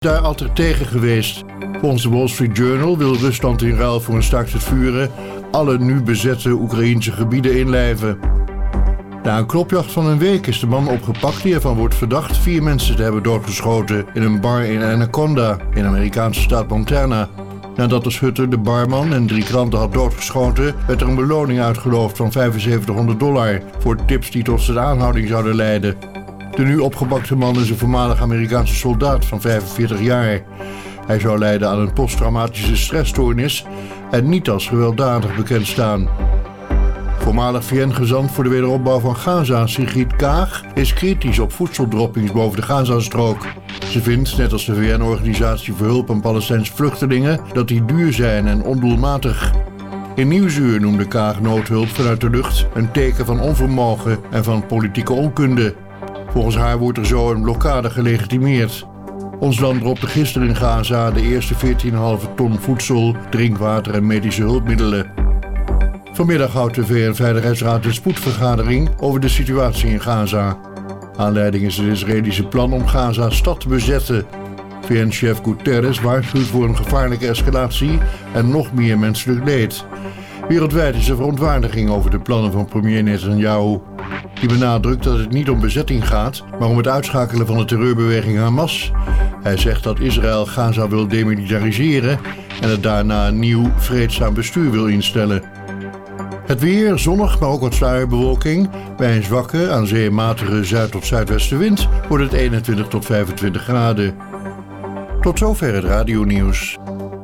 daar altijd tegen geweest. Volgens de Wall Street Journal wil Rusland in ruil voor een staakt het vuren alle nu bezette Oekraïnse gebieden inlijven. Na een klopjacht van een week is de man opgepakt die ervan wordt verdacht 4 mensen te hebben doodgeschoten in een bar in Anaconda, in de Amerikaanse staat Montana. Nadat de schutter de barman en 3 klanten had doodgeschoten, werd er een beloning uitgeloofd van $7500 voor tips die tot zijn aanhouding zouden leiden. De nu opgepakte man is een voormalig Amerikaanse soldaat van 45 jaar. Hij zou lijden aan een posttraumatische stressstoornis en niet als gewelddadig bekend staan. Voormalig VN-gezant voor de wederopbouw van Gaza, Sigrid Kaag, is kritisch op voedseldroppings boven de Gazastrook. Ze vindt, net als de VN-organisatie voor hulp aan Palestijnse vluchtelingen, dat die duur zijn en ondoelmatig. In Nieuwsuur noemde Kaag noodhulp vanuit de lucht een teken van onvermogen en van politieke onkunde. Volgens haar wordt er zo een blokkade gelegitimeerd. Ons land dropte gisteren in Gaza de eerste 14,5 ton voedsel, drinkwater en medische hulpmiddelen. Vanmiddag houdt de VN-veiligheidsraad een spoedvergadering over de situatie in Gaza. Aanleiding is het Israëlische plan om Gaza-stad te bezetten. VN-chef Guterres waarschuwt voor een gevaarlijke escalatie en nog meer menselijk leed. Wereldwijd is er verontwaardiging over de plannen van premier Netanyahu. Die benadrukt dat het niet om bezetting gaat, maar om het uitschakelen van de terreurbeweging Hamas. Hij zegt dat Israël Gaza wil demilitariseren en het daarna een nieuw vreedzaam bestuur wil instellen. Het weer, zonnig, maar ook wat sluierbewolking. Bij een zwakke, aan zee matige zuid- tot zuidwestenwind wordt het 21 tot 25 graden. Tot zover het radionieuws.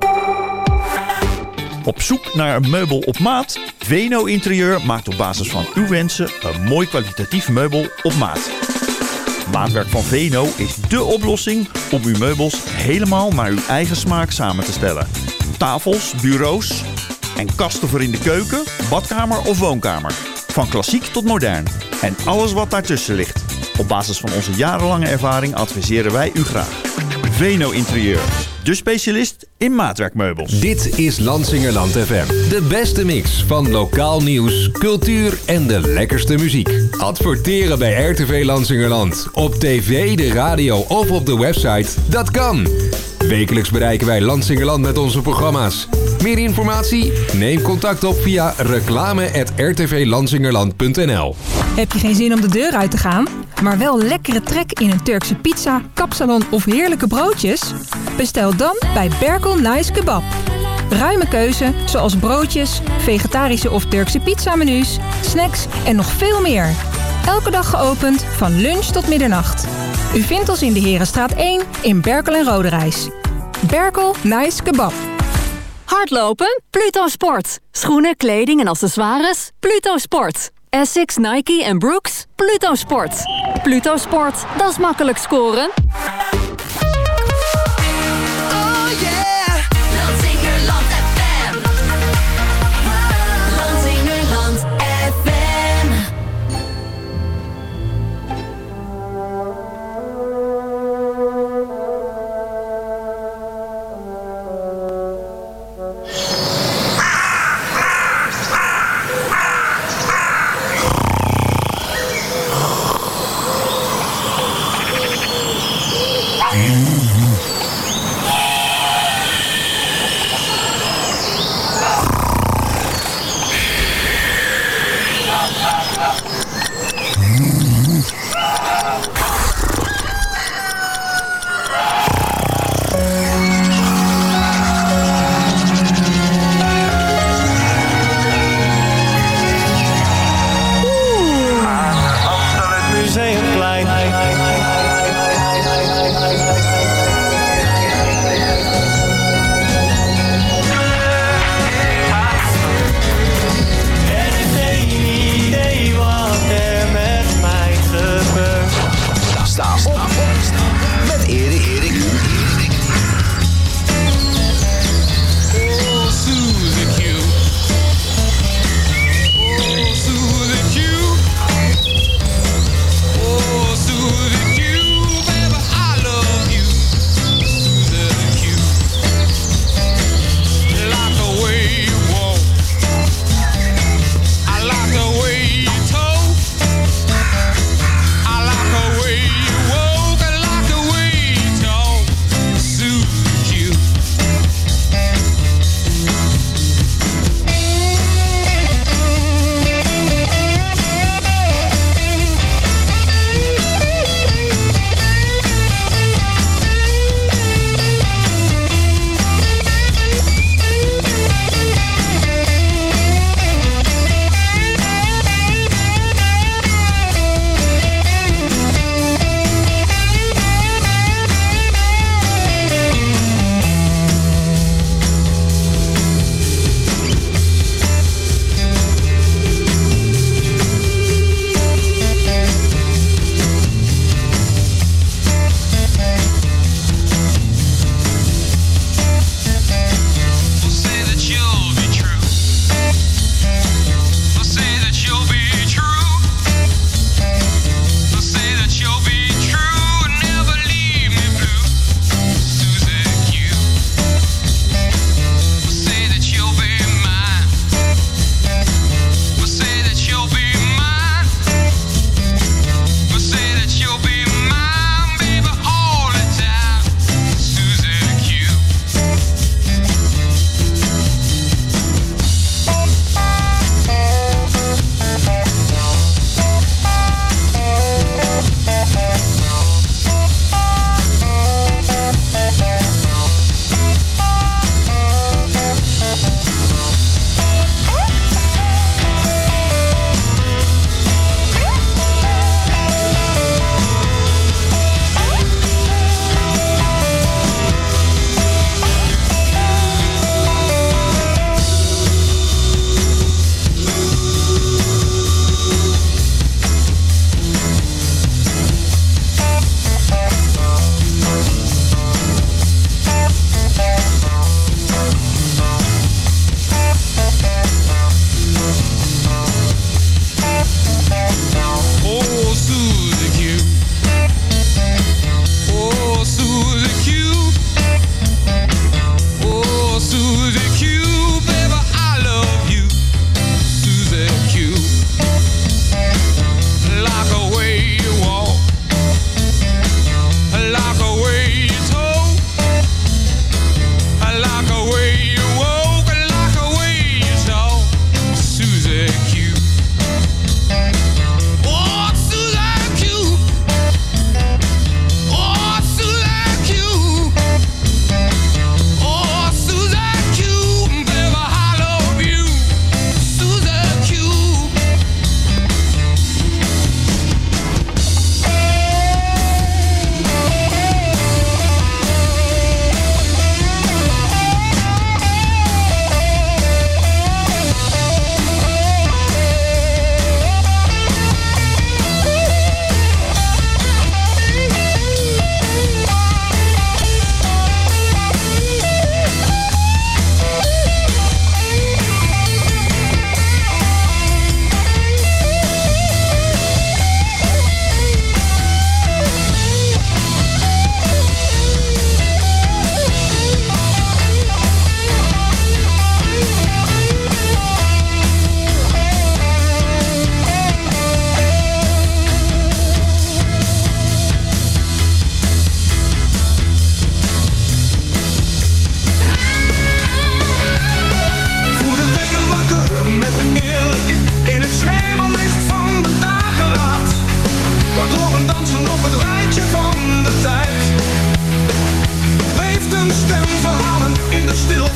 Op zoek naar een meubel op maat? Veno Interieur maakt op basis van uw wensen een mooi kwalitatief meubel op maat. Maatwerk van Veno is dé oplossing om uw meubels helemaal naar uw eigen smaak samen te stellen. Tafels, bureaus en kasten voor in de keuken, badkamer of woonkamer. Van klassiek tot modern. En alles wat daartussen ligt. Op basis van onze jarenlange ervaring adviseren wij u graag. Veno Interieur. De specialist in maatwerkmeubels. Dit is Lansingerland FM. De beste mix van lokaal nieuws, cultuur en de lekkerste muziek. Adverteren bij RTV Lansingerland. Op tv, de radio of op de website. Dat kan. Wekelijks bereiken wij Lansingerland met onze programma's. Meer informatie? Neem contact op via reclame@rtvlansingerland.nl. Heb je geen zin om de deur uit te gaan, maar wel lekkere trek in een Turkse pizza, kapsalon of heerlijke broodjes? Bestel dan bij Berkel Nice Kebab. Ruime keuze, zoals broodjes, vegetarische of Turkse pizzamenu's, snacks en nog veel meer. Elke dag geopend van lunch tot middernacht. U vindt ons in de Herenstraat 1 in Berkel en Roderijs. Berkel Nice Kebab. Hardlopen? Pluto Sport. Schoenen, kleding en accessoires? Pluto Sport. Essex, Nike en Brooks? Pluto Sport. Pluto Sport, dat is makkelijk scoren.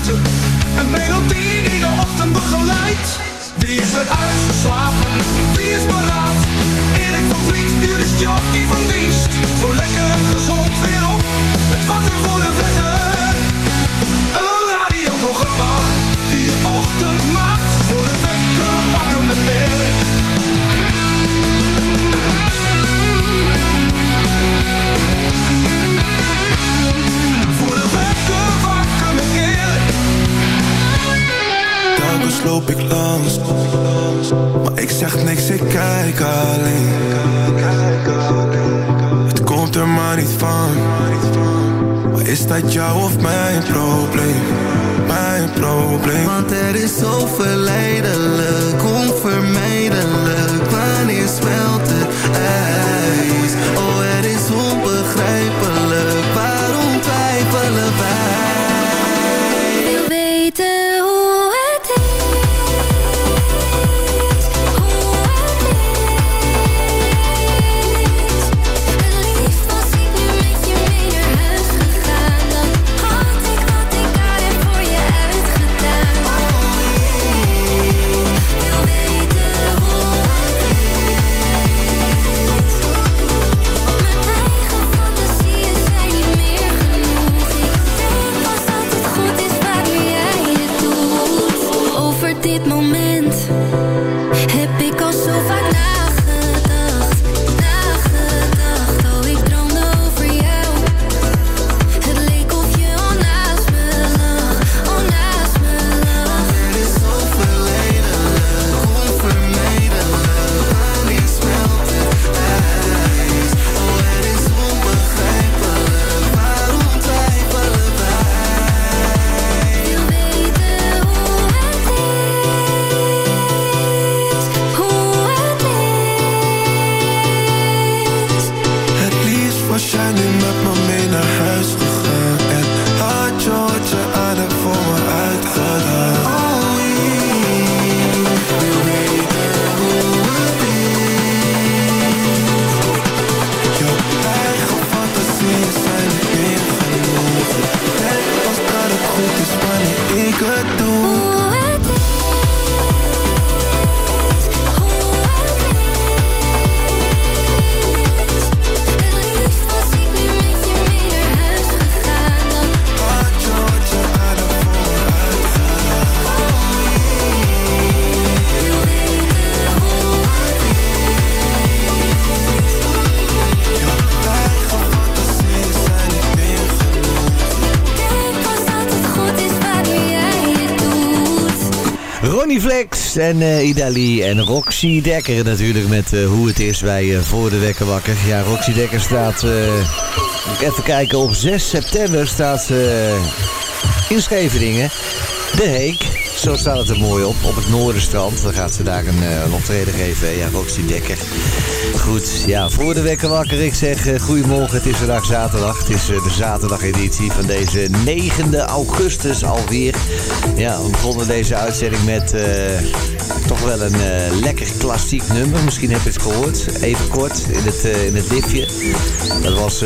verte. Een melodie die de ochtend begeleidt. Wie is er uitgeslapen? Wie is paraat? Erik van Vliet, nu is jockey van dienst. Zo lekker en gezond weer op. Het wakker voor de wekker. Een radioprogramma die je ochtend maakt. Voor de wekker wakker met Erik. Voor de wekker wakker met Erik. Telkens loop ik langs, maar ik zeg niks, ik kijk alleen. Het komt er maar niet van, maar is dat jou of mijn probleem? Mijn probleem. Want er is zo verleidelijk, onvermijdelijk. Wanneer smelt het ijs? Oh, het is onbegrijpelijk, waarom twijfelen wij? Wil weten hoe dit moment heb ik al zo vaak nagedacht. Oh, ik droomde over jou. Het leek of je al naast me lag. Het is zo verleidelijk, onvermijdelijk. Wanneer smelt het ijs? Oh, het is onbegrijpelijk, waarom twijfelen wij? Wil weten hoe het is. Het liefst was jij nu met me mee naar huis gegaan. En had je wat je aan hebt voor me uitgedaan. Oh, ik wil weten hoe het is. Jouw eigen fantasieën zijn niet meer genoeg. Denk pas dat het goed is wanneer ik het doe. Ronnie Flex en Idali en Roxy Dekker natuurlijk met hoe het is bij Voor de Wekker Wakker. Ja, Roxy Dekker staat, even kijken, op 6 september staat ze in Scheveningen. De Heek, zo staat het er mooi op het Noorderstrand. Dan gaat ze daar een optreden geven, ja, Roxy Dekker. Goed, ja, Voor de Wekker Wakker. Ik zeg goedemorgen, het is vandaag zaterdag. Het is de zaterdageditie van deze 9e augustus alweer. Ja, we begonnen deze uitzending met toch wel een lekker klassiek nummer. Misschien heb je het gehoord, even kort in het liftje. Dat was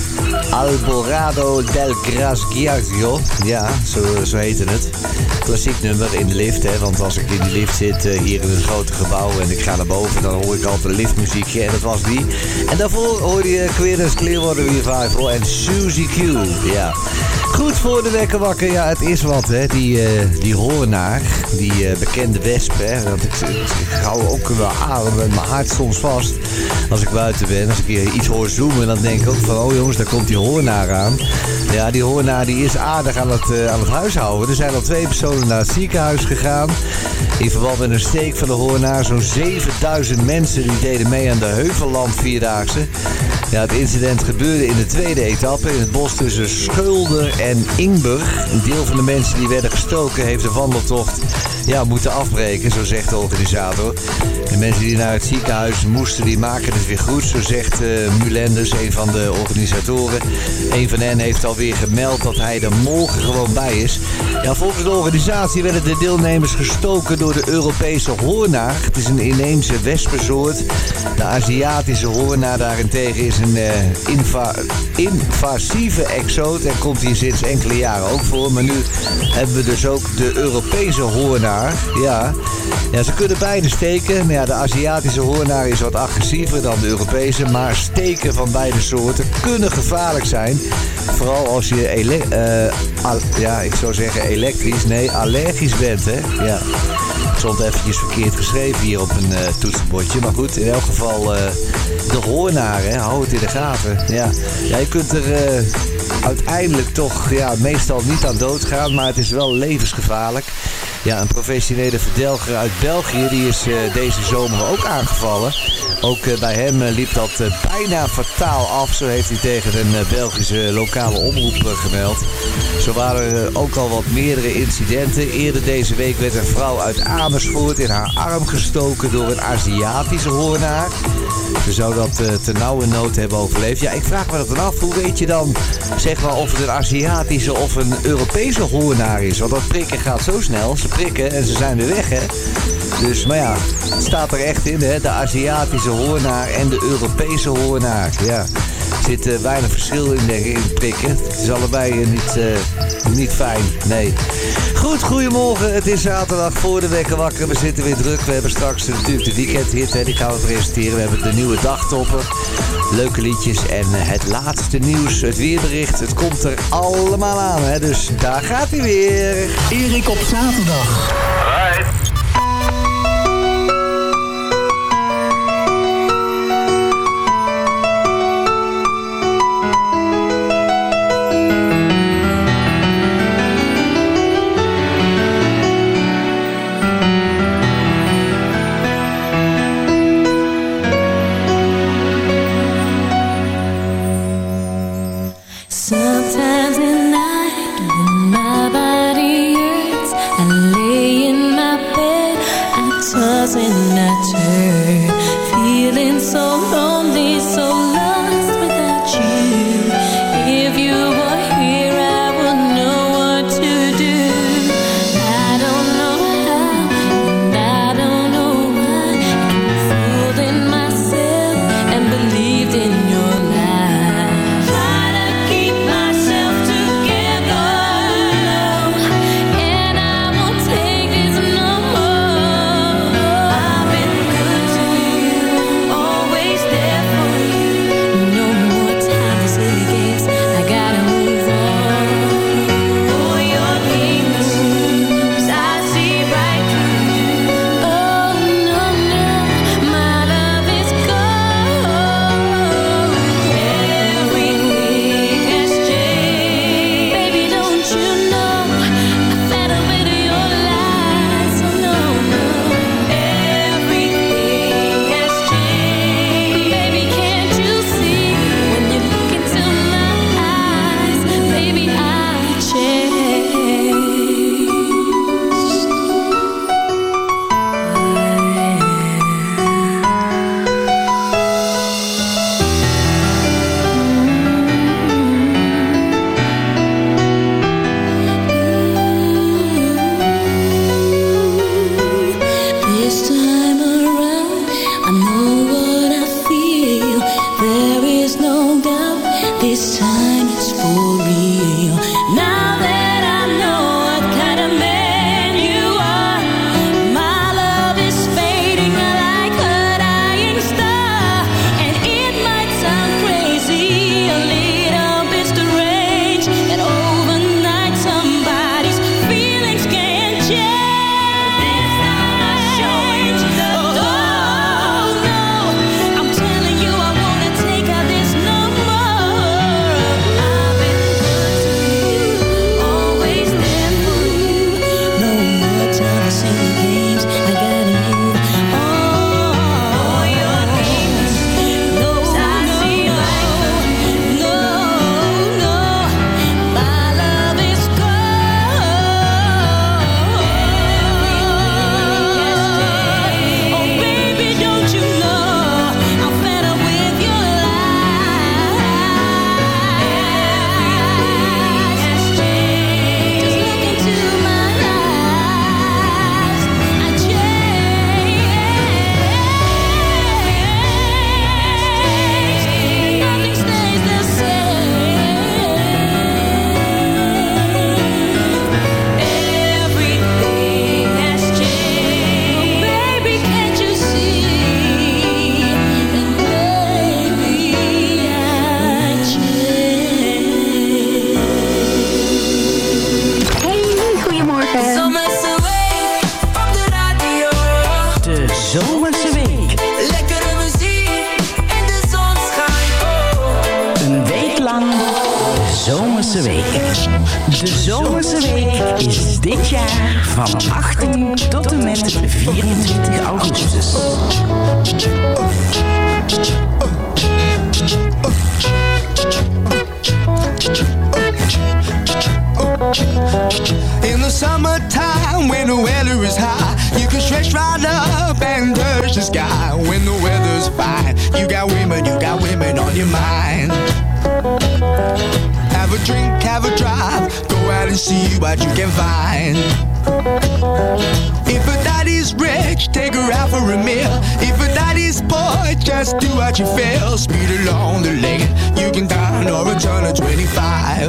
Alborado del Grasgiaggio. Ja, zo heette het. Klassiek nummer in de lift, hè. Want als ik in die lift zit hier in een grote gebouw en ik ga naar boven, dan hoor ik altijd een liftmuziekje. En dat was die. En daarvoor hoorde je Creedence Clearwater Revival en Suzy Q. Ja. Goed, Voor de Wekker Wakker. Ja, het is wat, hè. Die hoornaar, die bekende wesp, hè. Want ik hou ook wel adem met mijn hart soms vast als ik buiten ben. Als ik iets hoor zoomen, dan denk ik ook van, oh jongens, daar komt die hoornaar aan. Ja, die hoornaar die is aardig aan het huishouden. Er zijn al 2 personen naar het ziekenhuis gegaan. In verband met een steek van de hoornaar. Zo'n 7000 mensen die deden mee aan de Heuvelland Vierdaagse. Ja, het incident gebeurde in de tweede etappe in het bos tussen Schulder en Ingburg. Een deel van de mensen die werden gestoken heeft de wandeltocht moeten afbreken, zo zegt de organisator. De mensen die naar het ziekenhuis moesten, die maken het weer goed, zo zegt Mulenders, een van de organisatoren. Een van hen heeft alweer gemeld dat hij er morgen gewoon bij is. Ja, volgens de organisatie werden de deelnemers gestoken door de Europese hoornaar. Het is een inheemse wespensoort. De Aziatische hoornaar daarentegen is een invasieve exoot en komt hier sinds enkele jaren ook voor. Maar nu hebben we dus ook de Europese hoornaar. Ja, ze kunnen beide steken. Maar ja, de Aziatische hoornaar is wat agressiever dan de Europese. Maar steken van beide soorten kunnen gevaarlijk zijn. Vooral als je allergisch bent, hè. Ja. Het stond eventjes verkeerd geschreven hier op een toetsenbordje. Maar goed, in elk geval de hoornaar, hè, hou het in de gaten. Ja, je kunt er uiteindelijk toch meestal niet aan doodgaan, maar het is wel levensgevaarlijk. Ja, een professionele verdelger uit België, die is deze zomer ook aangevallen. Ook bij hem liep dat bijna fataal af, zo heeft hij tegen een Belgische lokale omroep gemeld. Zo waren er ook al wat meerdere incidenten. Eerder deze week werd een vrouw uit Amersfoort in haar arm gestoken door een Aziatische hoornaar. Ze zou dat ternauwernood hebben overleefd. Ja, ik vraag me dat dan af. Hoe weet je dan, zeg maar, of het een Aziatische of een Europese hoornaar is? Want dat prikken gaat zo snel. Ze prikken en ze zijn weer weg, hè. Dus, maar ja, het staat er echt in, hè. De Aziatische hoornaar en de Europese hoornaar. Ja, er zit weinig verschil in, denk ik, in prikken. Het is allebei niet fijn, nee. Goed, goedemorgen. Het is zaterdag voor de wekker wakker. We zitten weer druk. We hebben straks natuurlijk de weekendhit, hè. Die gaan we presenteren. We hebben de nieuwe dagtopper. Leuke liedjes en het laatste nieuws, het weerbericht. Het komt er allemaal aan, hè. Dus daar gaat hij weer. Erik op zaterdag. Right. Sometimes at night when my body hurts, I lay in my bed. Zomerse Week. De Zomerse Week is dit jaar van 18 tot en met 24 augustus. In the summertime when the weather is high, you can stretch right up and touch the sky. When the weather's fine, you got women on your mind. Have a drink, have a drive, go out and see what you can find. If a daddy's rich, take her out for a meal. If a daddy's poor, just do what you feel. Speed along the lane, you can dine or a turn of 25.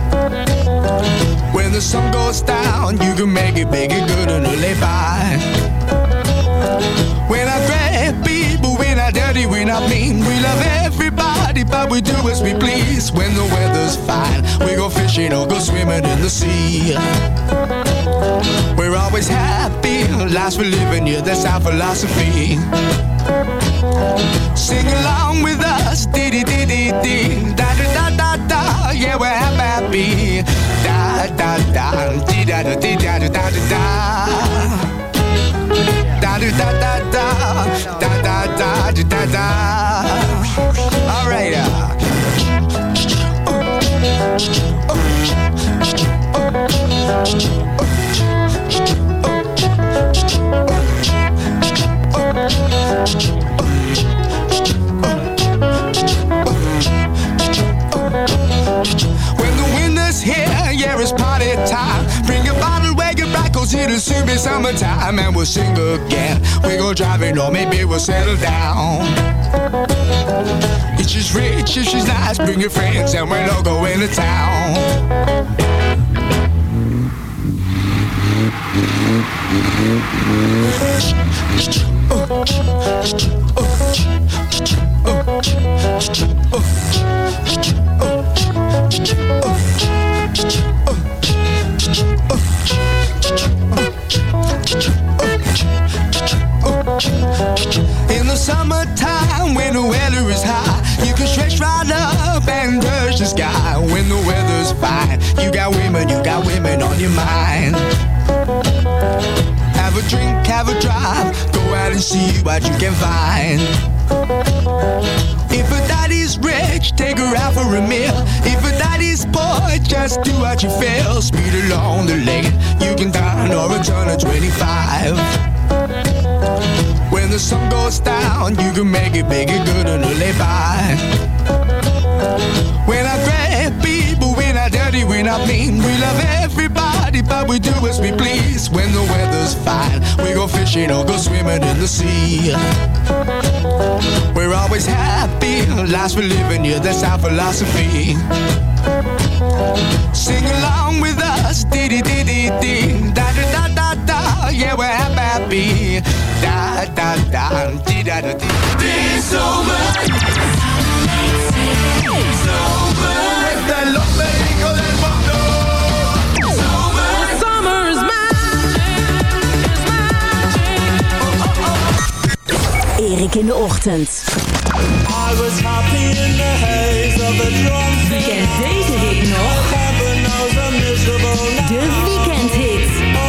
When the sun goes down, you can make it big and good and lay by. We're not great people, we're not dirty, we're not mean. We love everybody, but we do as we please. When the weather's fine, we go fishing or go swimming in the sea. We're always happy, lives we're living, yeah, that's our philosophy. Sing along with us, dee-dee-dee-dee-dee, da-da-da-da-da, yeah, we're happy. Da-da-da, dee-da-da-dee-da-da-da-da. Da-da-da-da-da, da-da-da-da-da-da. All right, when the winter's here, yeah, it's party time. Bring a bottle, wake it back, 'cause it'll soon be summertime. And we'll sing again, we go driving, or maybe we'll settle down. If she's rich, if she's nice, bring your friends and we'll all go into town. In the summertime when the weather is high, you can stretch right up and touch the sky. When the weather's fine, you got women on your mind. Have a drink, have a drive, go out and see what you can find. If a daddy's rich, take her out for a meal. If a daddy's poor, just do what you feel. Speed along the lane, you can dine or a turn of 25. When the sun goes down, you can make it big and good and lay by. We're not great people, we're not dirty, we're not mean. We love everybody, but we do as we please. When the weather's fine, we go fishing or go swimming in the sea. We're always happy, lives we're living, yeah, that's our philosophy. Sing along with us, dee-dee-dee-dee-dee, da-da-da-da-da, yeah, we're happy. Da-da-da, dee-da-da-dee. This zomer, este es lo médico del mundo. Summer is magic. Erik in de ochtend. I was happy in the haze of the drum. Wie kent deze hit nog? De weekendhit.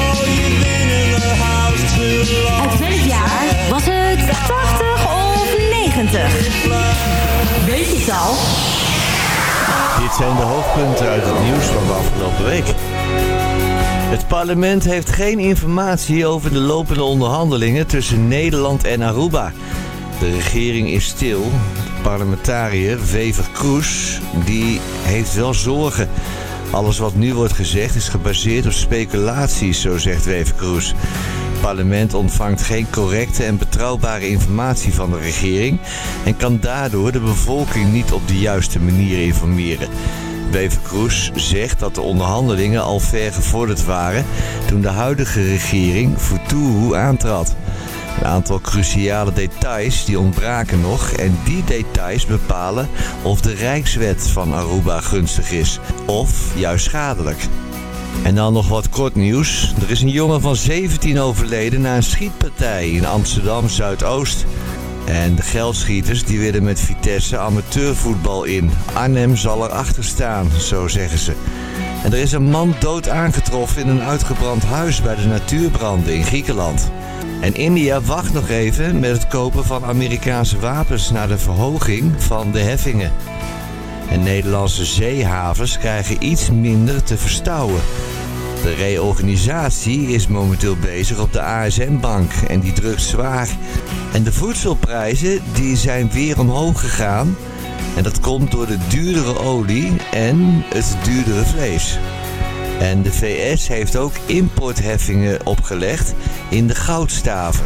Uit welk jaar was het 80 of 90? Weet je het al? Dit zijn de hoofdpunten uit het nieuws van de afgelopen week. Het parlement heeft geen informatie over de lopende onderhandelingen tussen Nederland en Aruba. De regering is stil. De parlementariër Wever Kroes die heeft wel zorgen. Alles wat nu wordt gezegd is gebaseerd op speculaties, zo zegt Wever Kroes. Het parlement ontvangt geen correcte en betrouwbare informatie van de regering en kan daardoor de bevolking niet op de juiste manier informeren. Wever Kroes zegt dat de onderhandelingen al ver gevorderd waren toen de huidige regering Futuro aantrad. Een aantal cruciale details die ontbraken nog en die details bepalen of de Rijkswet van Aruba gunstig is of juist schadelijk. En dan nog wat kort nieuws. Er is een jongen van 17 overleden na een schietpartij in Amsterdam Zuidoost. En de geldschieters die willen met Vitesse amateurvoetbal in. Arnhem zal erachter staan, zo zeggen ze. En er is een man dood aangetroffen in een uitgebrand huis bij de natuurbranden in Griekenland. En India wacht nog even met het kopen van Amerikaanse wapens naar de verhoging van de heffingen. En Nederlandse zeehavens krijgen iets minder te verstouwen. De reorganisatie is momenteel bezig op de ASM-bank en die drukt zwaar. En de voedselprijzen die zijn weer omhoog gegaan. En dat komt door de duurdere olie en het duurdere vlees. En de VS heeft ook importheffingen opgelegd in de goudstaven.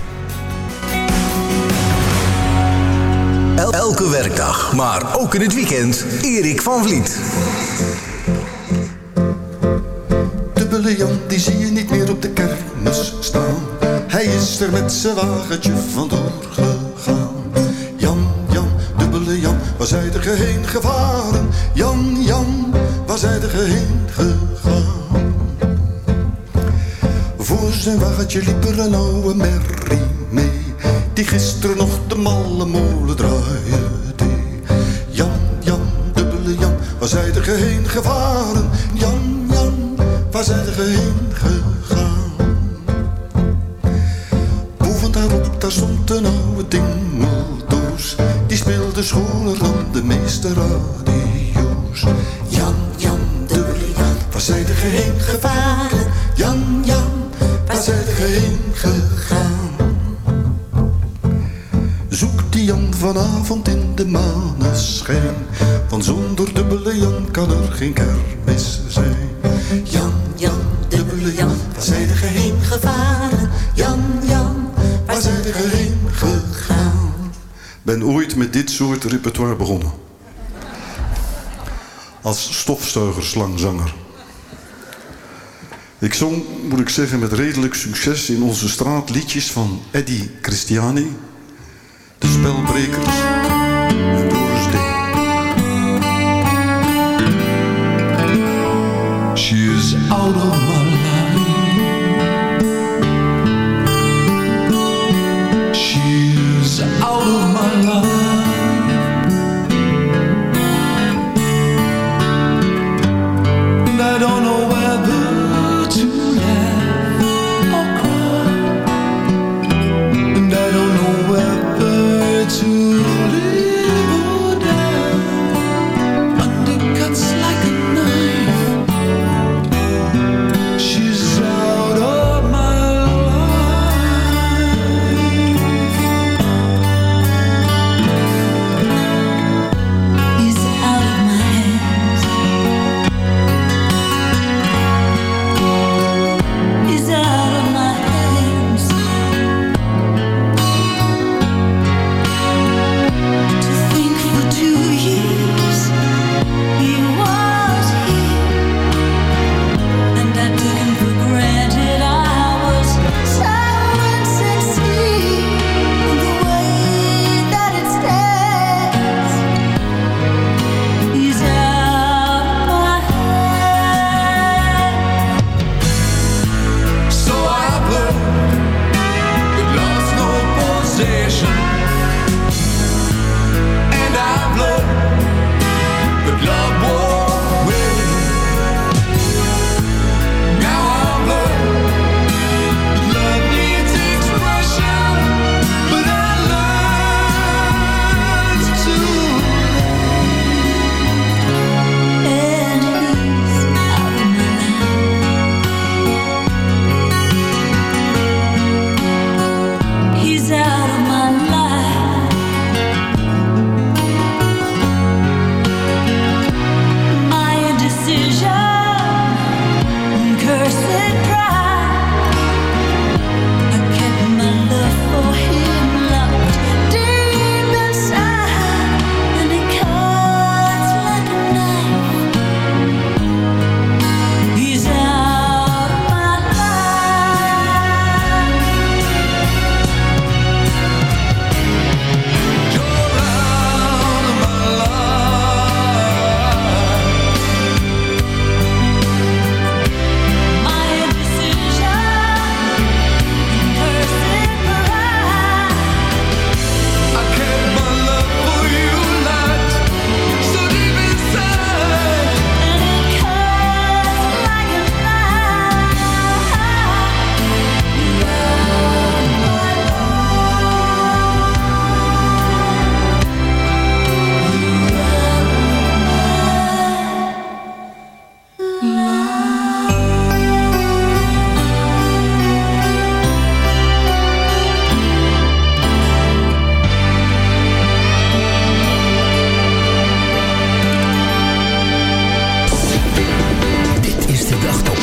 Elke werkdag, maar ook in het weekend, Erik van Vliet. Dubbele Jan, die zie je niet meer op de kermis staan. Hij is er met zijn wagentje vandoor gegaan. Jan, Jan, dubbele Jan, waar zij er heen gevaren? Jan, Jan, waar zij er heen gegaan? Voor zijn wagentje liep er een oude merrie mee, die gisteren nog de malle molen draaide. Jan, Jan, dubbele Jan, waar zij er heen gevaren? Jan, Jan, waar zij er heen gegaan? Boven daarop, daar stond een oude dingeldoos, die speelde schoner dan de meeste radio's. Jan, Jan, dubbele Jan, waar zij er heen gevaren? Jan, Jan, waar zij er heen gegaan? Zoekt die Jan vanavond in de maneschijn, want zonder dubbele Jan kan er geen kermis zijn. Jan, Jan, dubbele Jan, waar zij er heen gevaren? Jan, Jan, waar zij er heen gegaan? Ben ooit met dit soort repertoire begonnen. Als stofzuigerslangzanger. Ik zong, moet ik zeggen, met redelijk succes in onze straat liedjes van Eddie Christiani, de Spelbrekers en Doris D. She's out of my life. She's out of my life. And I don't know whether to laugh or cry. And I don't know whether to live or die. Undercuts like a knife. She's out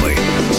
family.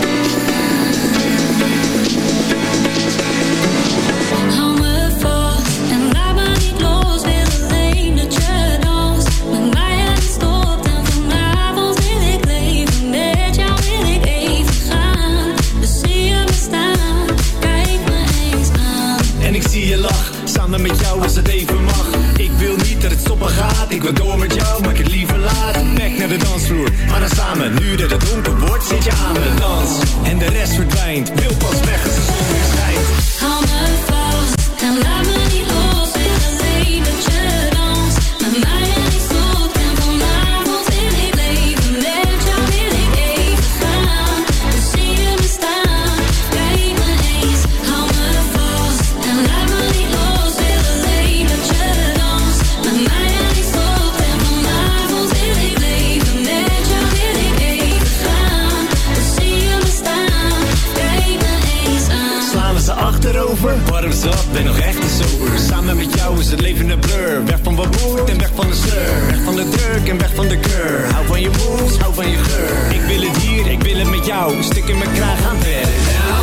Hou me vast en laat me niet los. Wil alleen dat je danst met mij en stopt. En vanavond wil ik leven. Met jou wil ik even gaan. Dus zie je me staan, kijk me eens aan. En ik zie je lach, samen met jou als het even mag. Ik wil niet dat het stoppen gaat, ik wil door met jou, maar ik het liever laat. Back naar de dansvloer, maar dan samen. Nu dat het donker wordt, zit je aan de dans. En de rest verdwijnt, wil pas weg als de zon weer schijnt. Hou me vast en laat me niet los. Wil alleen dat je danst met mij en ik stopt. En vanavond wil ik leven. Met jou wil ik even gaan. Dus zie je me staan, kijk me eens. Hou me vast en laat me niet los. Wil alleen dat je danst met mij en ik stopt. En vanavond wil ik leven. Met jou wil ik even gaan. Dus zie je me staan, kijk me eens aan. Slaan we ze achterover, warm zat, ben nog echt niet sober. Samen met jou is het leven een blur. Weg van wat moet en weg van de sleur. Weg van de druk en weg van de keur. Hou van je moves, hou van je geur. Ik wil het hier, ik wil het met jou. Een stuk in mijn kraag aan verder.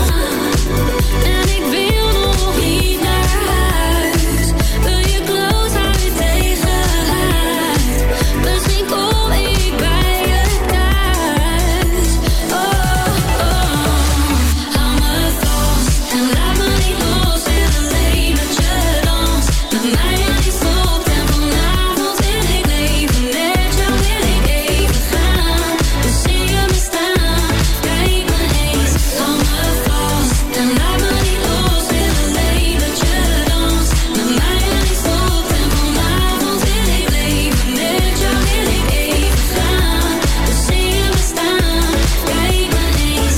En ik wil nog niet naar huis. Wil je close, hou je tegen huis. Misschien kom ik bij je thuis. Oh, oh. Hou me vast en laat me niet los. Wil alleen dat je danst met mij en ik stopt. En vanavond wil ik leven. Met jou wil ik even gaan. Dus zie je me staan, kijk me eens. Hou me vast en laat me niet los. Wil alleen dat je danst met mij en ik stopt. En vanavond wil ik leven. Met jou wil ik even gaan. Dus zie je me staan, kijk me eens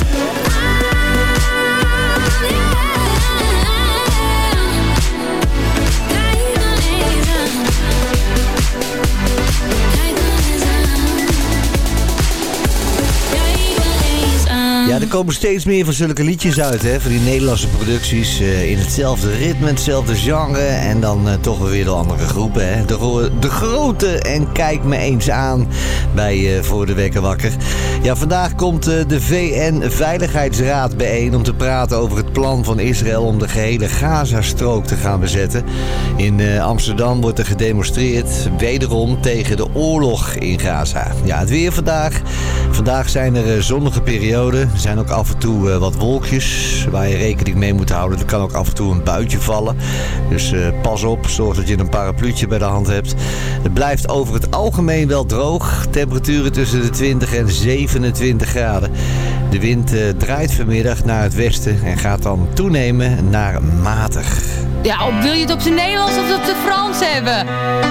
aan. Ja, er komen steeds meer van zulke liedjes uit, hè, van die Nederlandse producties. In hetzelfde ritme, hetzelfde genre en dan toch weer door andere groepen. Hè. De grote en kijk me eens aan bij Voor de Wekker Wakker. Ja, vandaag komt de VN-veiligheidsraad bijeen om te praten over het plan van Israël om de gehele Gazastrook te gaan bezetten. In Amsterdam wordt er gedemonstreerd, wederom tegen de oorlog in Gaza. Ja, het weer vandaag. Vandaag zijn er zonnige perioden. Er zijn ook af en toe wat wolkjes waar je rekening mee moet houden. Er kan ook af en toe een buitje vallen. Dus pas op, zorg dat je een parapluutje bij de hand hebt. Het blijft over het algemeen wel droog. Temperaturen tussen de 20 en 27 graden. De wind draait vanmiddag naar het westen en gaat dan toenemen naar matig. Ja, wil je het op zijn Nederlands of op zijn Frans hebben?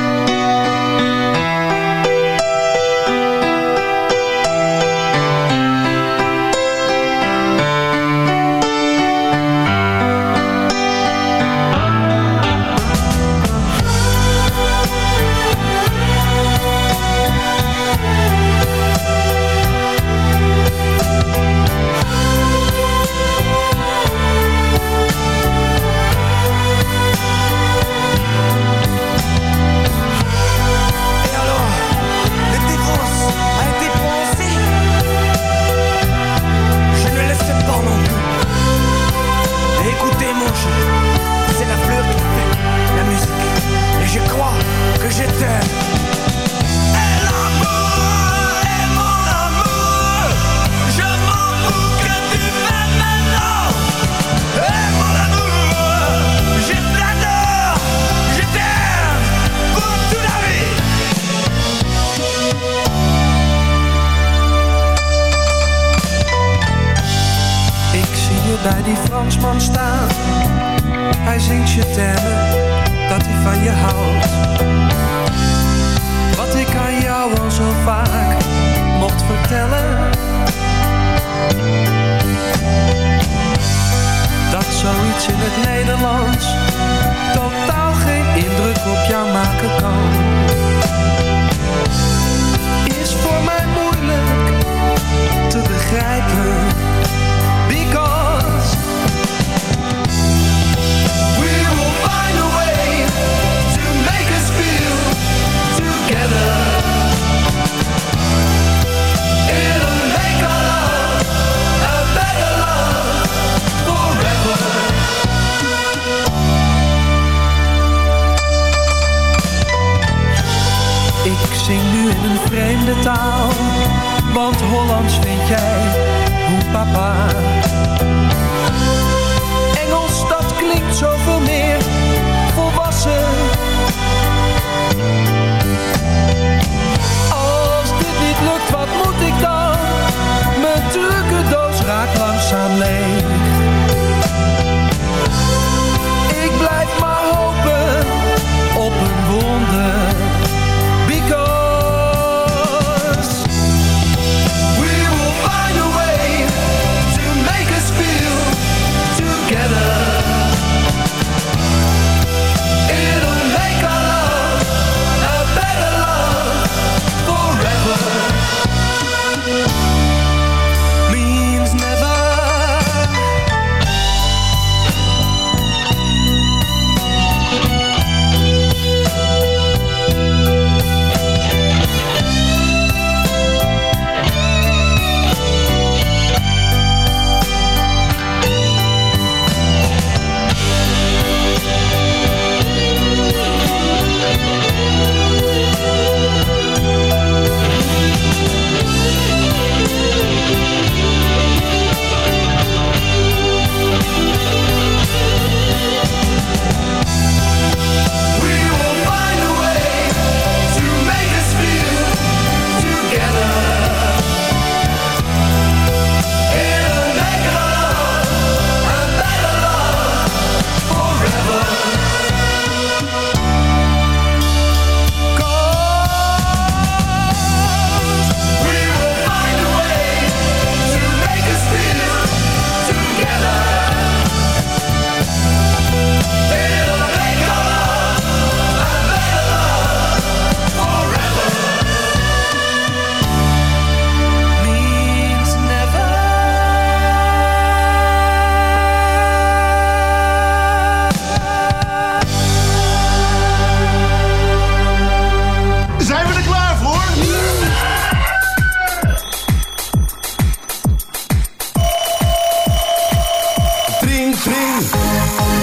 Bij die Fransman staan, hij zingt je termen, dat hij van je houdt. Wat ik aan jou al zo vaak mocht vertellen, dat zoiets in het Nederlands totaal geen indruk op jou maken kan. Is voor mij moeilijk te begrijpen, because we will find a way to make us feel together. It'll make our love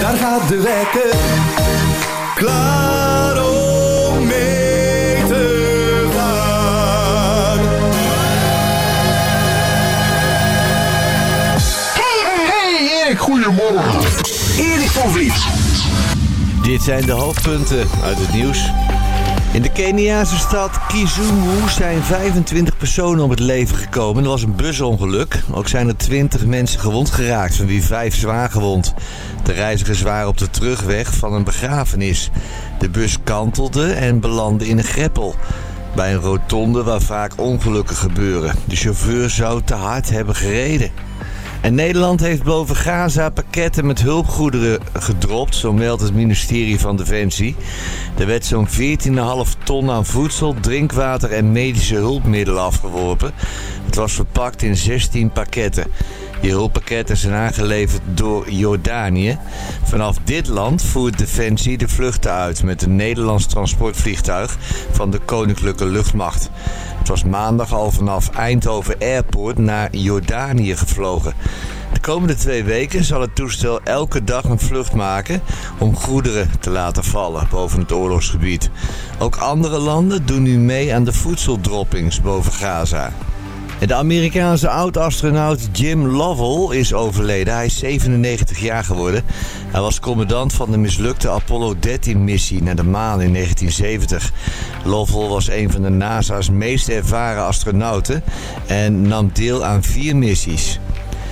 daar gaat de wekker. Klaar om mee te gaan. Hey Erik, goedemorgen. Erik van Vliet. Dit zijn de hoofdpunten uit het nieuws. In de Keniaanse stad Kisumu zijn 25 personen om het leven gekomen. Er was een busongeluk. Ook zijn er 20 mensen gewond geraakt, van wie 5 zwaar gewond. De reizigers waren op de terugweg van een begrafenis. De bus kantelde en belandde in een greppel. Bij een rotonde waar vaak ongelukken gebeuren. De chauffeur zou te hard hebben gereden. En Nederland heeft boven Gaza pakketten met hulpgoederen gedropt, zo meldt het ministerie van Defensie. Er werd zo'n 14,5 ton aan voedsel, drinkwater en medische hulpmiddelen afgeworpen. Het was verpakt in 16 pakketten. Die hulppakketten zijn aangeleverd door Jordanië. Vanaf dit land voert Defensie de vluchten uit met een Nederlands transportvliegtuig van de Koninklijke Luchtmacht. Het was maandag al vanaf Eindhoven Airport naar Jordanië gevlogen. De komende 2 weken zal het toestel elke dag een vlucht maken om goederen te laten vallen boven het oorlogsgebied. Ook andere landen doen nu mee aan de voedseldroppings boven Gaza. De Amerikaanse oud-astronaut Jim Lovell is overleden. Hij is 97 jaar geworden. Hij was commandant van de mislukte Apollo 13-missie naar de maan in 1970. Lovell was een van de NASA's meest ervaren astronauten en nam deel aan 4 missies.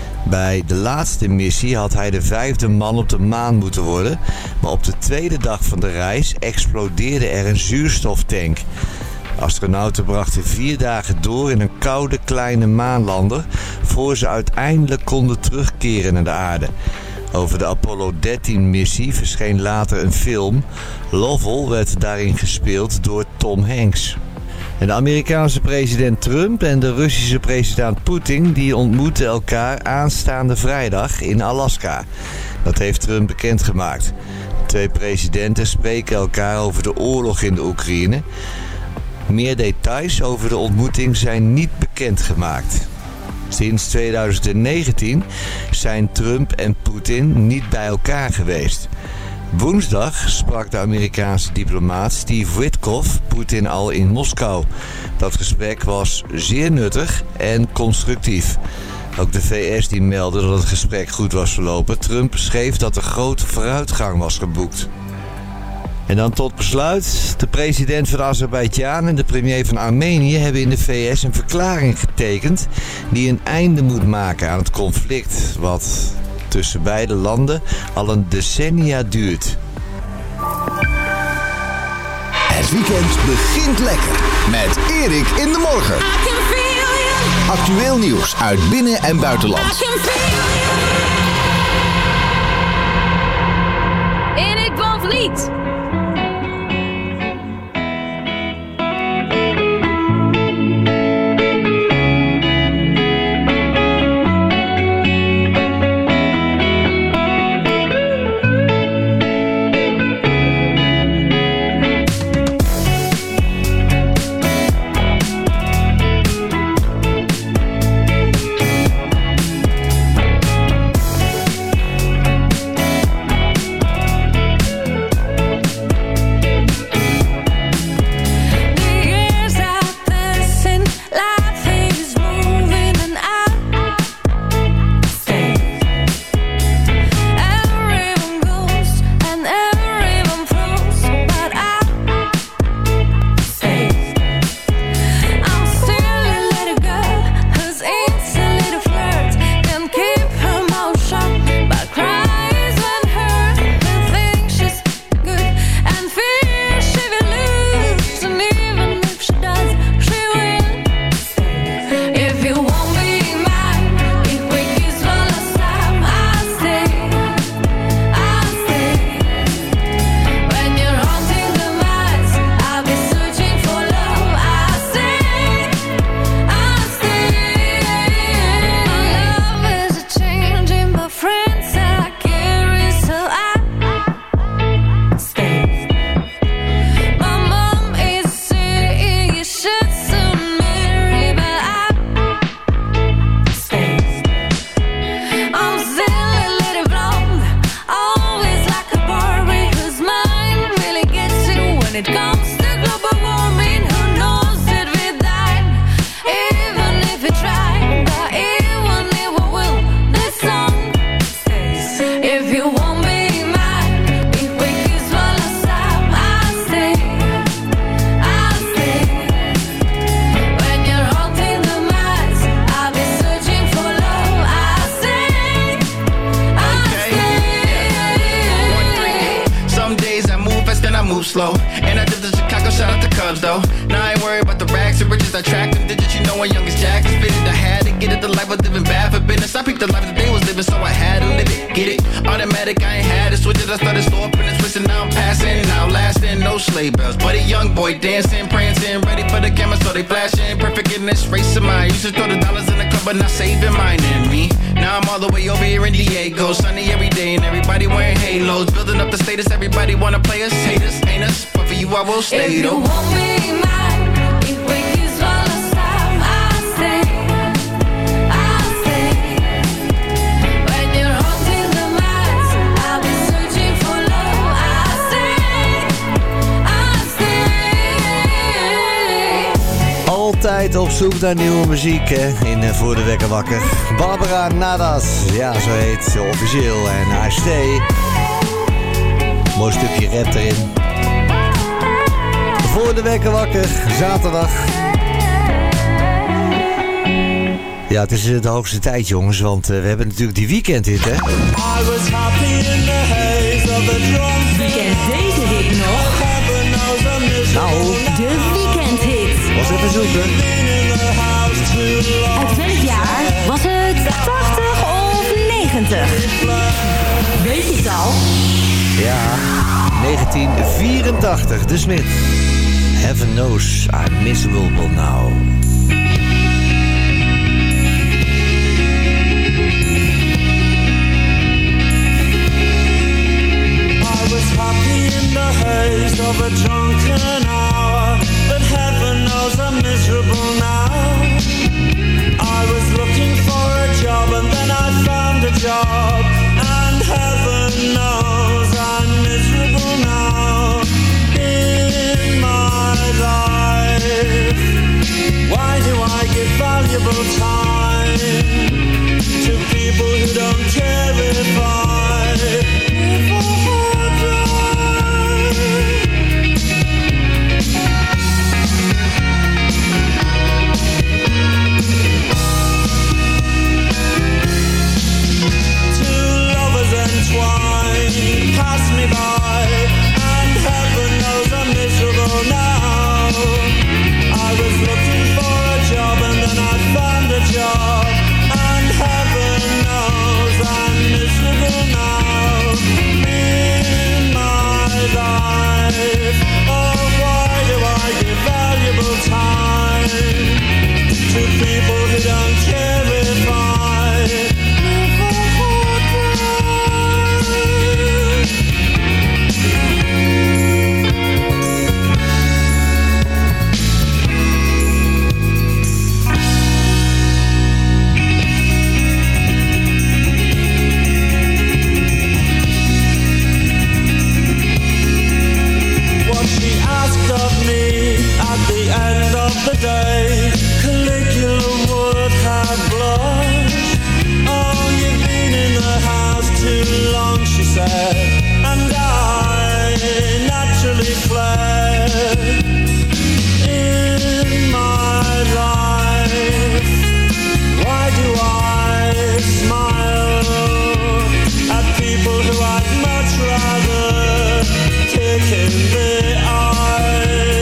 Bij de laatste missie had hij de 5e man op de maan moeten worden, maar op de 2e dag van de reis explodeerde er een zuurstoftank. Astronauten brachten 4 dagen door in een koude kleine maanlander voor ze uiteindelijk konden terugkeren naar de aarde. Over de Apollo 13-missie verscheen later een film. Lovell werd daarin gespeeld door Tom Hanks. En de Amerikaanse president Trump en de Russische president Poetin die ontmoeten elkaar aanstaande vrijdag in Alaska. Dat heeft Trump bekendgemaakt. De 2 presidenten spreken elkaar over de oorlog in de Oekraïne. Meer details over de ontmoeting zijn niet bekendgemaakt. Sinds 2019 zijn Trump en Poetin niet bij elkaar geweest. Woensdag sprak de Amerikaanse diplomaat Steve Witkoff Poetin al in Moskou. Dat gesprek was zeer nuttig en constructief. Ook de VS die meldde dat het gesprek goed was verlopen. Trump schreef dat er grote vooruitgang was geboekt. En dan tot besluit. De president van Azerbeidzjan en de premier van Armenië hebben in de VS een verklaring getekend die een einde moet maken aan het conflict wat tussen beide landen al een decennia duurt. Het weekend begint lekker met Erik in de morgen. Actueel nieuws uit binnen- en buitenland. Erik van Vliet. flow. And I did the Chicago, shout out to Cubs though. Now I ain't worried about the rags and riches I tracked them digits. You know when youngest Jack is fitted. I had to get it, the life was living bad for business. I picked the life that they was living, so I had to live it. Get it? Automatic, I ain't had to switch it. I started store opening, switching, now I'm passing. Now lasting, no sleigh bells. But a young boy dancing, prancing, ready for the camera, so they flashing. Perfect in this race of mine. Used to throw the dollars in the club, but not saving mine and me. Now I'm all the way over here in Diego. Sunny every day and everybody wearing halos. Building up the status, everybody wanna play us. Haters, ain't us, but for you I will stay though. If you want me mine, if we can swallow some, I'll stay. When you're haunting the minds, I'll be searching for love. I'll stay. Altijd op zoek naar nieuwe muziek hè? In Voor de Wekker Wakker. Barbara Nadas, ja zo heet ze officieel. En I Stay. Mooi stukje rap erin. Voor de Wekker Wakker, zaterdag. Ja, het is de hoogste tijd jongens, want we hebben natuurlijk die weekendhit hè. Weekend deze hit nog? Nou, de weekendhit. Was even zoeken. Uit welk jaar? Was het 80 of 90? Weet je het al? Ja, 1984, de Smith. Heaven knows I'm miserable now. I was happy in the haze of a drunken hour, but heaven knows I'm miserable now. I was looking for a job and then I found a job, and heaven knows I'm miserable now in my life. Why do I give valuable time to people who don't care if I live or die? Two lovers entwined pass me by, and heaven knows I'm miserable now. I was looking for a job and then I found a job, and heaven knows I'm miserable now in my life. Oh, why do I give valuable time to people who don't care if I live or die? What she asked of me at the end of the day, Caligula would have blushed. Oh, you've been in the house too long, she said, and I naturally fled. In my life, why do I smile at people who I'd much rather kick in the eye?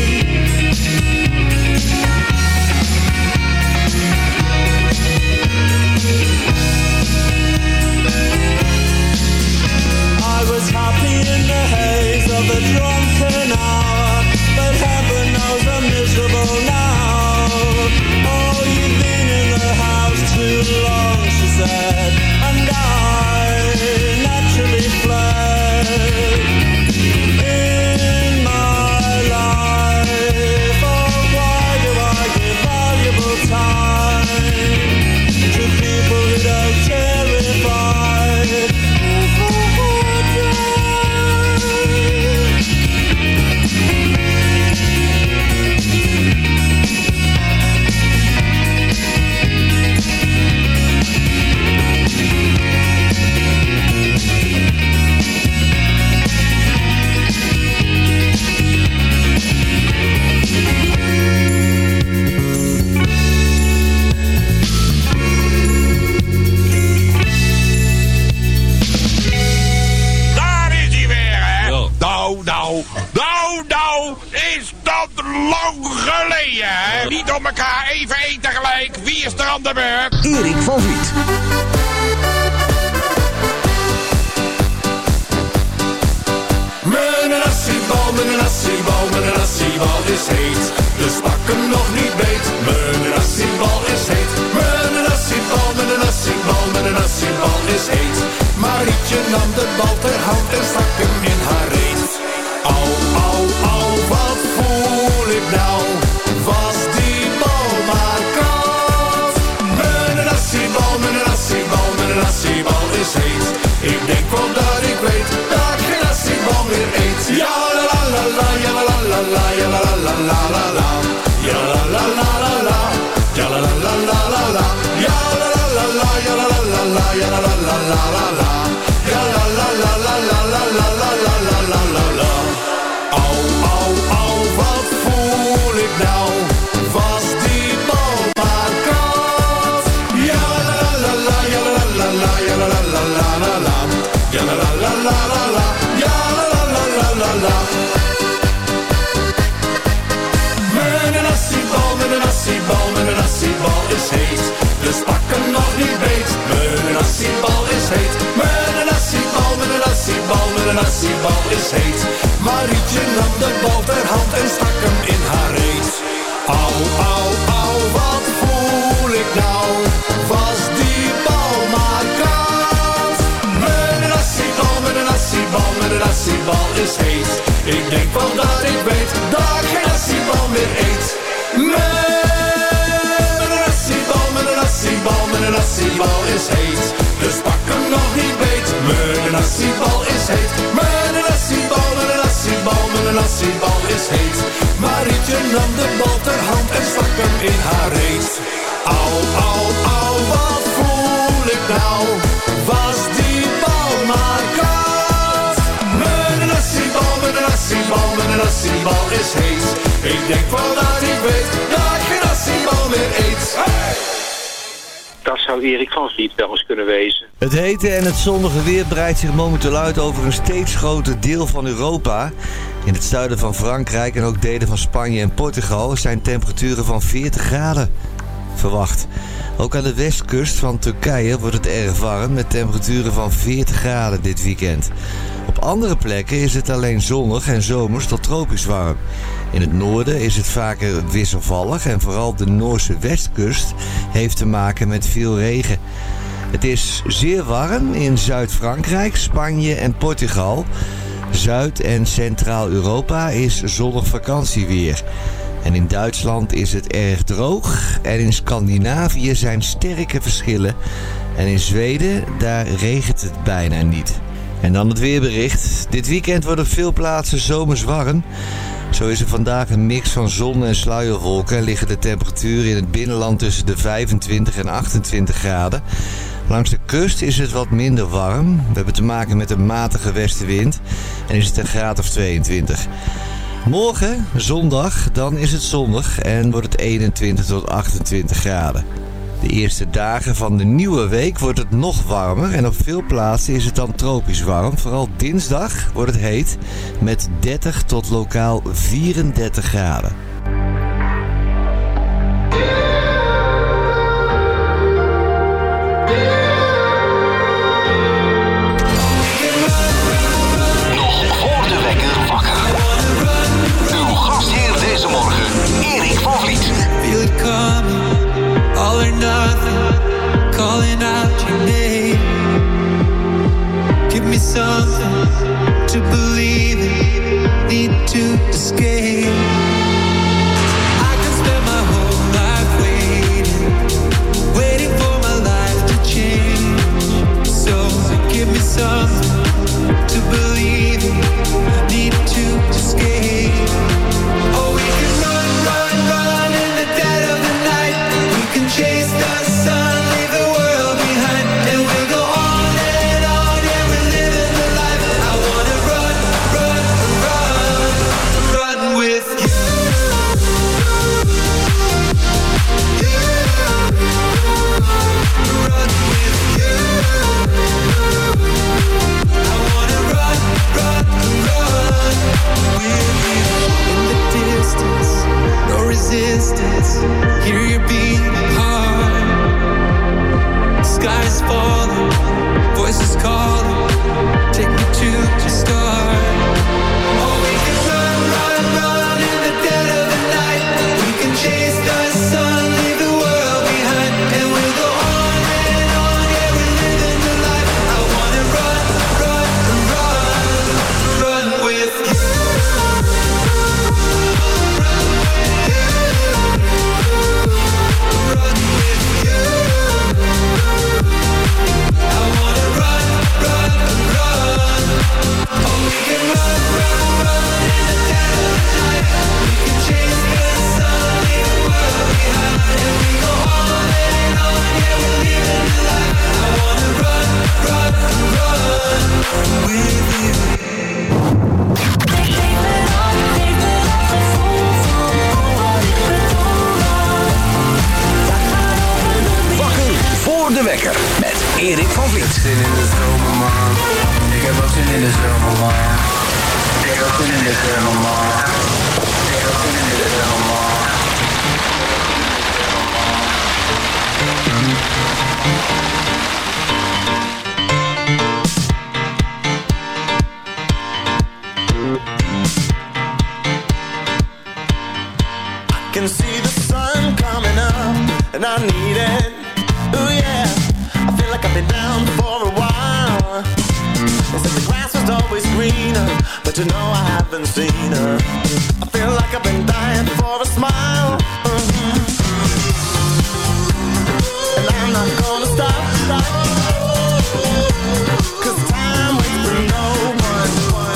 I was happy in the haze of a drunken hour, but heaven knows I'm miserable now. Oh, you've been in the house too long, she said, and I naturally fled. In my life, oh, why do I give valuable time to people who don't care if I live or die? drieën, hè? Niet op elkaar, even één tegelijk. Wie is er aan de beurt? Erik van Vliet. Mijn nassibal, mijn nassibal, mijn nassibal is heet. Dus pak hem nog niet beet. Mijn nassibal is heet. Mijn nassibal, mijn nassibal, mijn nassibal is heet. Marietje nam de bal ter hand en stak hem in haar reet. Au, au, au, wat voel ik nou? Was die bal maar koud? Mijn nassibal, mijn nassibal, mijn nassibal is heet. Ik denk wel dat ik weet dat ik geen nassibal meer eet. Ja la la la la, ja la la la la, ja la la la la la la. Ja la la la la la, ja la la la la la la. Ja la la la la, ja la la la la, ja la la la la la la. Ja la la la la la la la la la la la la la. Au, au, au, wat voel ik nou? Was die bal maar koud? Ja la la la, ja la la la, ja la la la la la la. Ja la la la la la la, ja la la la la la la. Mijn nassibal, mijn nassibal, mijn nassibal is heet. Dus pak hem nog niet beet. Mijn nassibal is heet. Mijn nassibal, mijn nassibal, mijn nassibal is heet. Marietje nam de bal ter hand en stak hem in haar reet. Au, au, au, wat voel ik nou? Was die bal maar koud? Mijn nassibal, mijn nassibal, mijn nassibal is heet. Ik denk wel dat ik weet dat ik geen nassibal meer eet. Mijn nassibal, mijn nassibal, mijn nassibal is heet. Dus pak hem nog niet beet. Mijn nassibal is heet. Mijn nassibal, mijn nassibal, mijn nassibal is heet. Marietje nam de bal ter hand en stak hem in haar reet. Au, au, au, wat voel ik nou? Was die bal maar koud? Mijn nassibal, mijn nassibal, mijn nassibal is heet. Ik denk wel dat ik weet dat ik geen nassibal meer eet. Hey! Dat zou Erik van Vliet wel eens kunnen wezen. Het hete en het zonnige weer breidt zich momenteel uit over een steeds groter deel van Europa. In het zuiden van Frankrijk en ook delen van Spanje en Portugal zijn temperaturen van 40 graden verwacht. Ook aan de westkust van Turkije wordt het erg warm met temperaturen van 40 graden dit weekend. Op andere plekken is het alleen zonnig en zomers tot tropisch warm. In het noorden is het vaker wisselvallig en vooral de Noorse westkust heeft te maken met veel regen. Het is zeer warm in Zuid-Frankrijk, Spanje en Portugal. Zuid- en Centraal-Europa is zonnig vakantieweer. En in Duitsland is het erg droog. En in Scandinavië zijn sterke verschillen. En in Zweden, daar regent het bijna niet. En dan het weerbericht. Dit weekend wordt op veel plaatsen zomers warm. Zo is er vandaag een mix van zon en sluierwolken en liggen de temperaturen in het binnenland tussen de 25 en 28 graden. Langs de kust is het wat minder warm. We hebben te maken met een matige westenwind en is het een graad of 22. Morgen, zondag, dan is het zonnig en wordt het 21 tot 28 graden. De eerste dagen van de nieuwe week wordt het nog warmer en op veel plaatsen is het dan tropisch warm. Vooral dinsdag wordt het heet met 30 tot lokaal 34 graden. Nog voor de wekker wakker. Uw gastheer deze morgen, Erik van Vliet. Feel it coming, all or nothing, calling out your name. Give me something to believe in, need to escape. wakker met Erik van Vliet. Zin in de zomer, man. Ik heb ook zin in de zomer, man. Ik heb ook zin in de zomer, man. Ik heb ook zin in de zomer, man. I can see the sun coming up, and I need it. Ooh yeah, I feel like I've been down for a while. They said the grass was always greener, but you know I haven't seen her. I feel like I've been dying for a smile. And I'm not gonna stop, cause time waits for no one.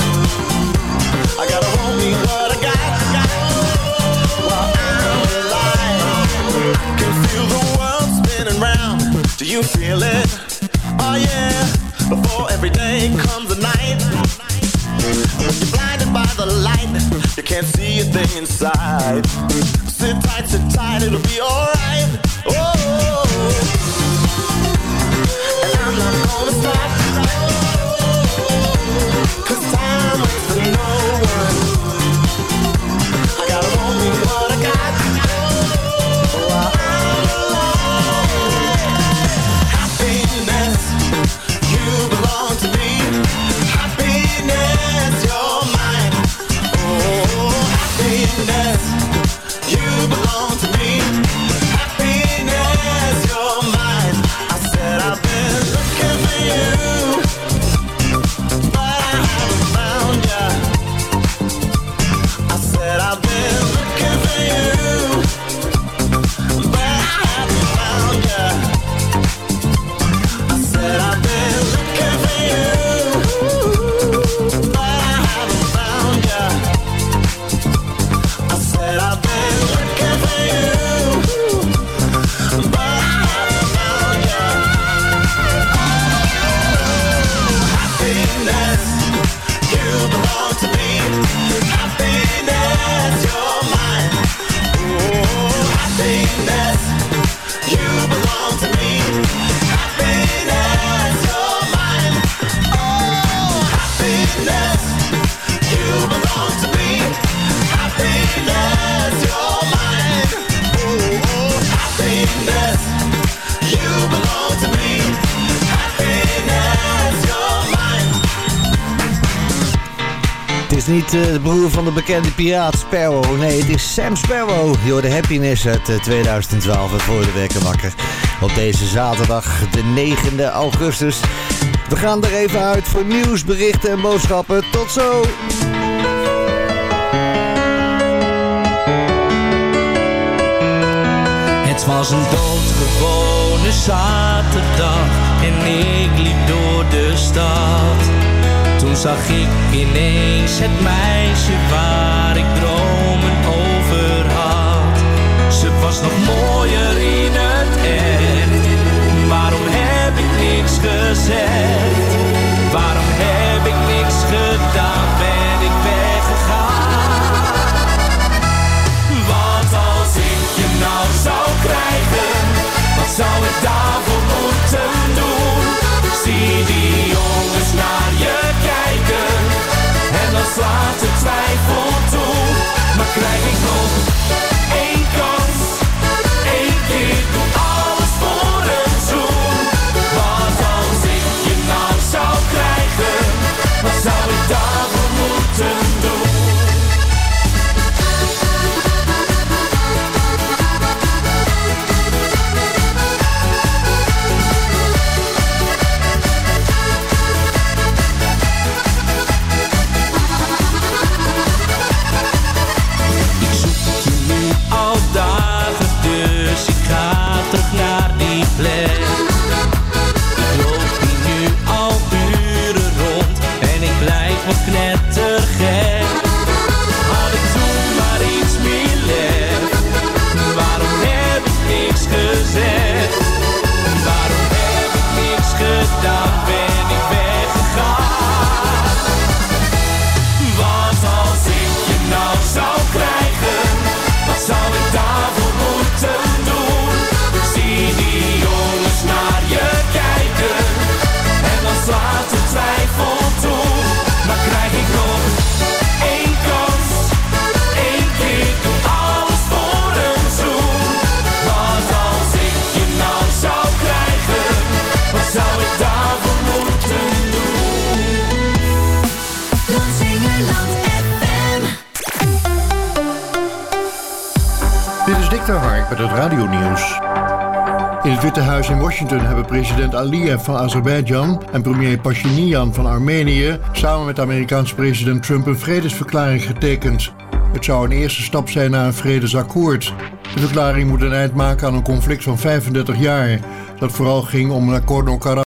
I gotta hold me what I got. While I'm alive, can feel the world spinning round. Do you feel it? Oh yeah. Before every day comes a night, when you're blinded by the light, you can't see a thing inside. Sit tight, it'll be alright. Oh, and I'm not gonna stop, cause time waits for no one. I gotta hold me what I got. While I'm alive, happiness, you belong to me. Happiness, you're mine. Oh, happiness, you belong to me. Happiness, you're mine. I said I've been looking for you, but I haven't found ya. I said I've been looking for you, but I haven't found ya. I said I've been looking for you, but I haven't found ya. I said I've been looking for you, but I haven't found ya. Happiness, you belong to me. Happiness, you're mine. Oh, happiness, you belong to me. Happiness, you're mine. Oh, happiness, you belong to me. Happiness, you're mine. Oh, happiness, you belong to me. Happiness, you're mine. Het is niet de broer van de bekende piraat Sparrow. Nee, het is Sam Sparrow. Je hoorde Happiness uit 2012 voor de wekker wakker. Op deze zaterdag, de 9e augustus. We gaan er even uit voor nieuws, berichten en boodschappen. Tot zo! Het was een doodgewone zaterdag en ik liep door de stad. Toen zag ik ineens het meisje waar ik dromen over had. Ze was nog mooier in het echt. Waarom heb ik niks gezegd? Waarom heb ik niks gedaan? Ben ik weggegaan? Want als ik je nou zou krijgen, wat zou ik daarvoor moeten doen? Zie die jongens naar je kijken en dan slaat de twijfel toe. Maar krijg ik nog één kans, één keer Dikter Hark met het radionieuws. In het Witte Huis in Washington hebben president Aliyev van Azerbeidzjan en premier Pashinyan van Armenië samen met de Amerikaanse president Trump een vredesverklaring getekend. Het zou een eerste stap zijn naar een vredesakkoord. De verklaring moet een eind maken aan een conflict van 35 jaar, dat vooral ging om Nagorno-Karabakh.